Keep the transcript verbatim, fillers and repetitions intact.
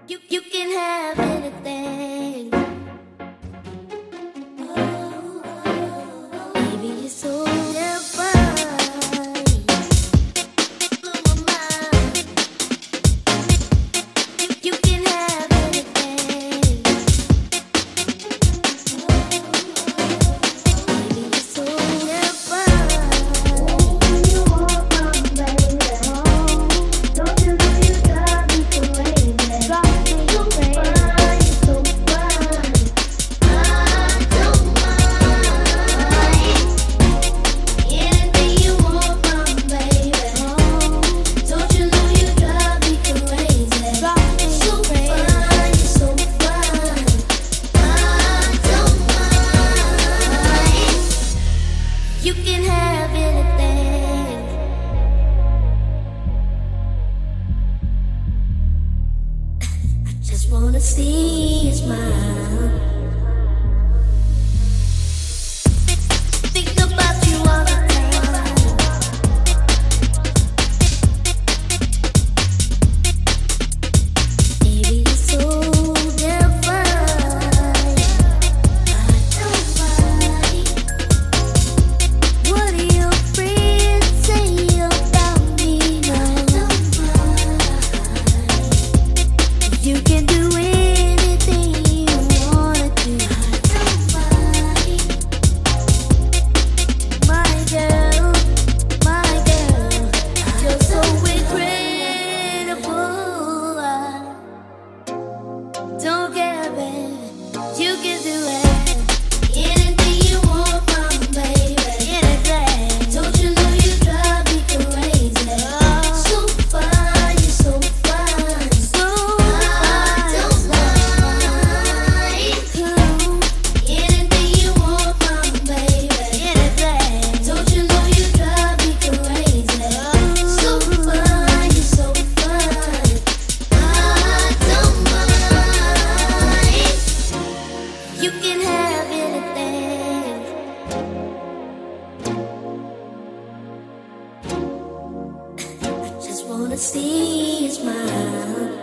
You you can have anything. Baby, you're so divine. Blow my mind. You you can have anything. Baby, you're so divine. You want my baby home. Don't you know you got me crazy? Drive me crazy. So fine, I don't mind. Anything you want, my baby home. Don't you know you drive me crazy? Drive me so fine, so fine, I don't mind. You can have anything. I just wanna see you smile. Think about you all the time. Baby, you're so divine. I don't mind. What do your friends say about me now? You can do anything you wanna do. My girl, my girl, you're so incredible. Don't care, baby, you can do it. Anything you want, my baby. Anything. Don't you know you drive me crazy? So fine, you're so fine, so I don't mind. Anything you want, my baby. Anything. Don't you know you drive me crazy? So fine, you're so fine, I don't mind. You can have anything. I just wanna see you smile.